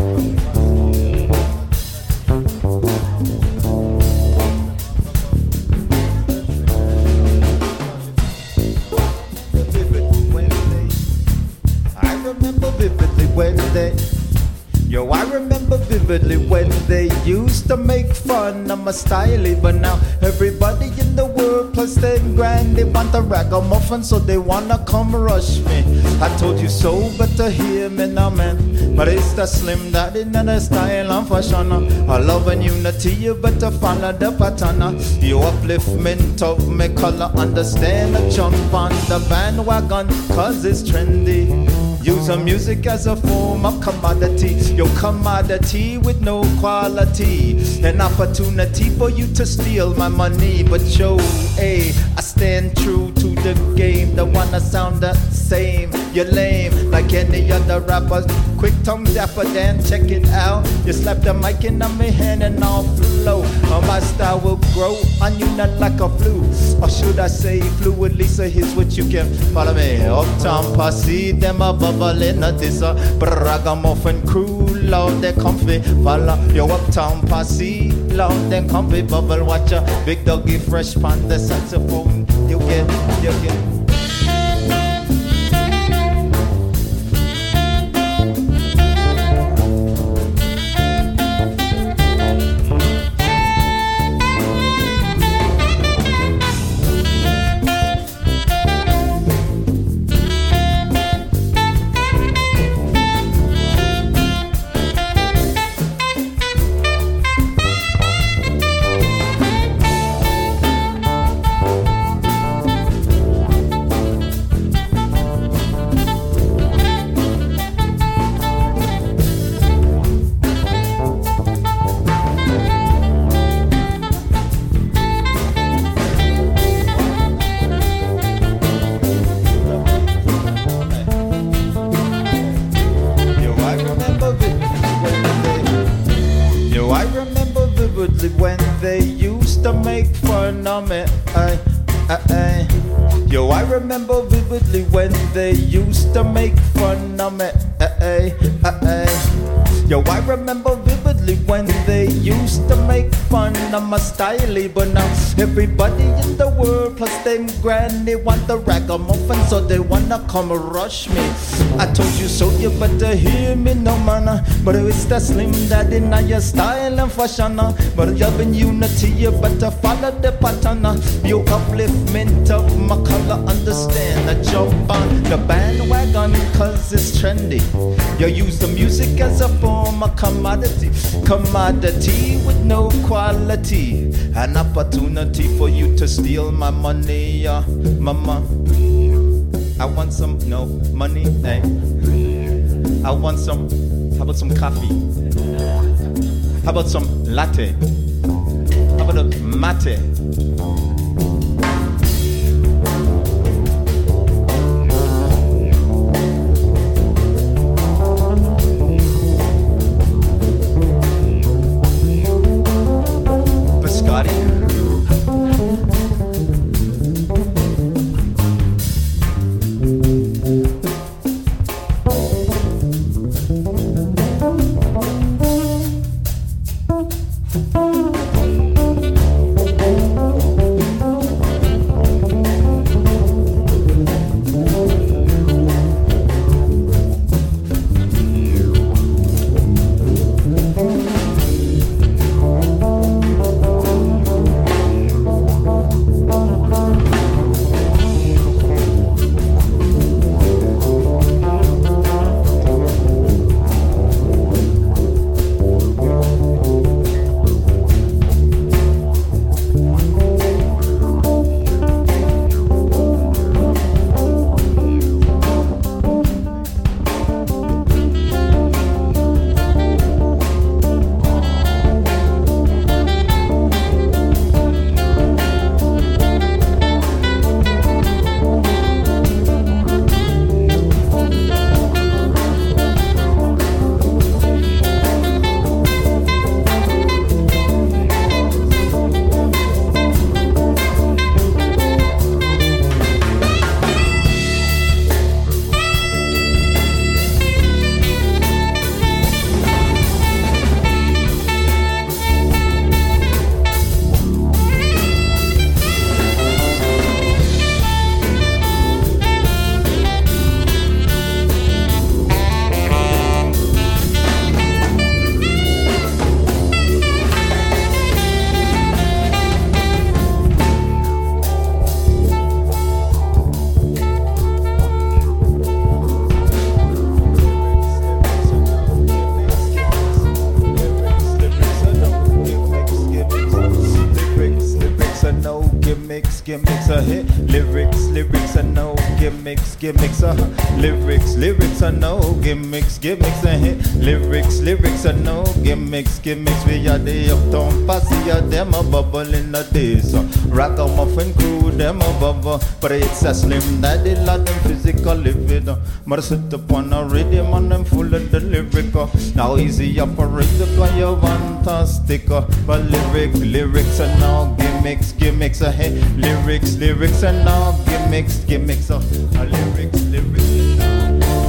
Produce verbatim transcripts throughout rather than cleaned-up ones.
Yo, I remember vividly when they used to make fun of my style, but now everybody in the world plus ten grand, they want a ragamuffin, so they wanna come rush me. I told you so, better hear me now, man. But it's the slim daddy and the style and fashion. I love and unity, you better follow the pattern. You upliftment of me color, understand I jump on the bandwagon, cause it's trendy. Use the music as a form of commodity. Your commodity with no quality. An opportunity for you to steal my money. But yo, hey, I stand true to the game. The one that sound the same. You're lame like any other rapper. Quick tongue dapper, then check it out. You slap the mic in my hand and I'll flow. Oh, my style will grow on you not like a flu. Or should I say fluidly, so here's what you can follow me. Uptown posse, them a bubbling at this uh, ragamuffin crew, loud and comfy. Follow your uptown posse, loud and comfy. Bubble watcher, big doggy fresh pan the saxophone. You get, you get. When they used to make fun of me, I, I, I. Yo, I remember vividly when they used to make fun of me, I, I, I. Yo, I remember vividly when they used to make fun of my style, but now everybody in the world plus them grand, they want the ragamuffin, so they wanna come rush me. I told you so, you better hear me, no man. But it's the slim daddy, now your style and fashion. But you're in unity, you better follow the pattern. You upliftment of my color, understand. I jump on the bandwagon, cause it's trendy. You use the music as a form of commodity. Commodity with no quality. An opportunity for you to steal my money, uh, mama. I want some, no, money, hey. I want some, how about some coffee? How about some latte? How about a mate? Thank you. gimmicks, uh, hit lyrics, lyrics, and no gimmicks, gimmicks, uh, lyrics, lyrics, and no gimmicks, gimmicks, and hit lyrics, lyrics, and no gimmicks, gimmicks. We are the uptown posse, uh, them a bubble in the days. Uh, Ragamuffin crew, them a bubble, but it's a slim daddy, lot them physical living. Uh, but sit upon a rhythm and them full of the lyric. Uh, now easy operated by your fantastic, uh, but lyric, lyrics, and no gimmicks, gimmicks, uh, hey, lyrics, lyrics, and no gimmicks, gimmicks, uh, uh, lyrics, lyrics, and no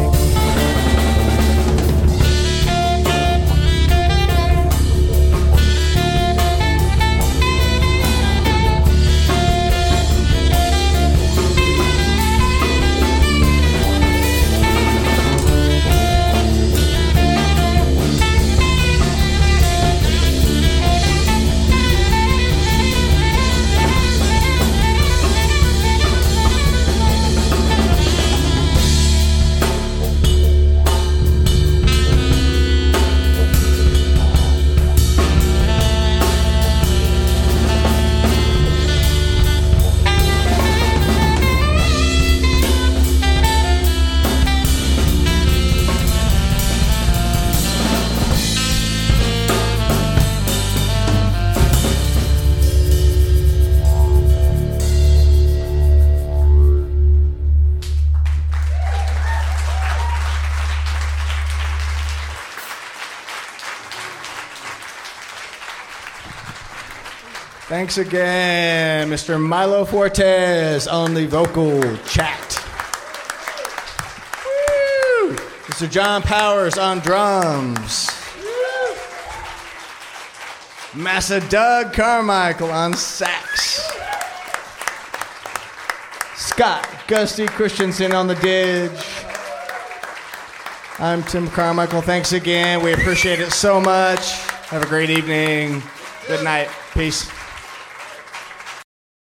Thanks again, Mister Milo Fortes on the vocal chat. Woo! Mister John Powers on drums. Woo! Massa Doug Carmichael on sax. Scott Gusty Christensen on the didge. I'm Tim Carmichael. Thanks again. We appreciate it so much. Have a great evening. Good night. Peace.